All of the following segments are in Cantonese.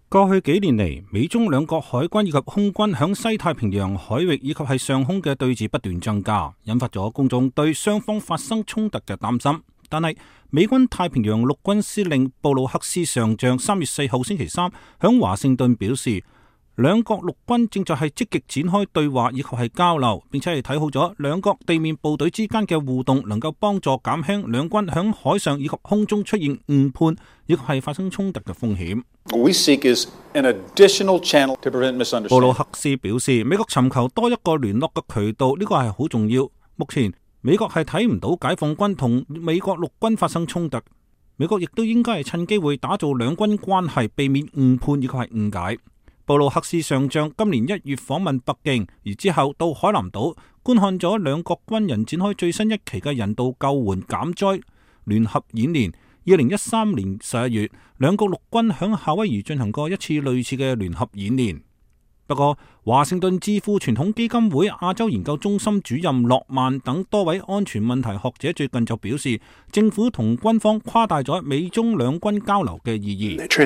過去幾年嚟，美中兩國海軍以及空軍響西太平洋海域以及係上空嘅對峙不斷增加，引發咗公眾對雙方發生衝突嘅擔心。但係美軍太平洋陸軍司令布魯克斯上將3月4號星期三響華盛頓表示，兩國陸軍正在係積極展開對話以及係交流，並且係睇好咗兩國地面部隊之間嘅互動，能夠幫助減輕兩軍響海上以及空中出現誤判以及係發生衝突嘅風險。 We seek is an additional channel to prevent misunderstanding. 布魯克斯表示，美國尋求多一個聯絡嘅渠道，呢個係好重要。目前美國係睇唔到解放軍同美國陸軍發生衝突，美國亦都應該係趁機會打造兩軍關係，避免誤判以及係誤解。布魯克斯上將今年1月訪問北京，而之後到海南島觀看咗兩國軍人展開最新一期嘅人道救援減災聯合演練。2013年11月，兩國陸軍響夏威夷進行過一次類似嘅聯合演練。不過，華盛頓智庫傳統基金會亞洲研究中心主任諾曼等多位安全問題學者最近就表示，政府同軍方誇大咗美中兩軍交流嘅意義。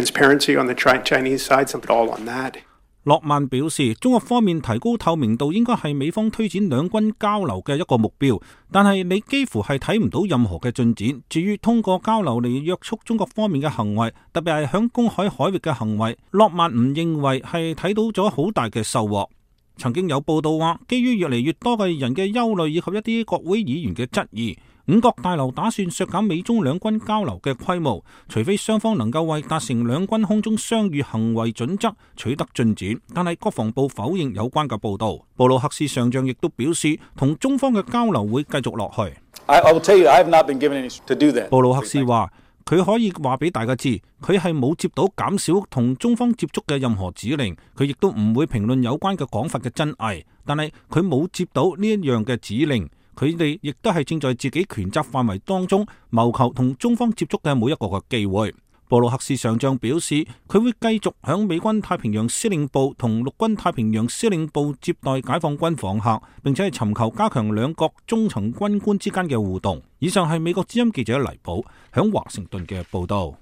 諾曼表示，中國方面提高透明度應該係美方推展兩軍交流嘅一個目標，但係你幾乎係睇唔到任何嘅進展。至於通過交流嚟約束中國方面嘅行為，特別係響公海海域嘅行為，諾曼唔認為係睇到咗好大嘅收穫。曾經有報道話，基於越嚟越多嘅人嘅憂慮以及一啲國會議員嘅質疑，五角大樓打算削減美中兩軍交流嘅規模，除非雙方能夠為達成兩軍空中相遇行為準則取得進展。但係國防部否認有關嘅報道。布魯克斯上將亦都表示，同中方嘅交流會繼續落去。布魯克斯話，佢可以話俾大家知，佢係冇接到減少同中方接觸嘅任何指令，佢亦都唔會評論有關嘅講法嘅真偽。但係佢冇接到呢一樣嘅指令，佢哋亦都係正在自己權責範圍當中謀求同中方接觸嘅每一個嘅機會。布魯克斯上將表示，佢會繼續響美軍太平洋司令部同陸軍太平洋司令部接待解放軍訪客，並且係尋求加強兩國中層軍官之間嘅互動。以上係美國之音記者黎寶響華盛頓嘅報道。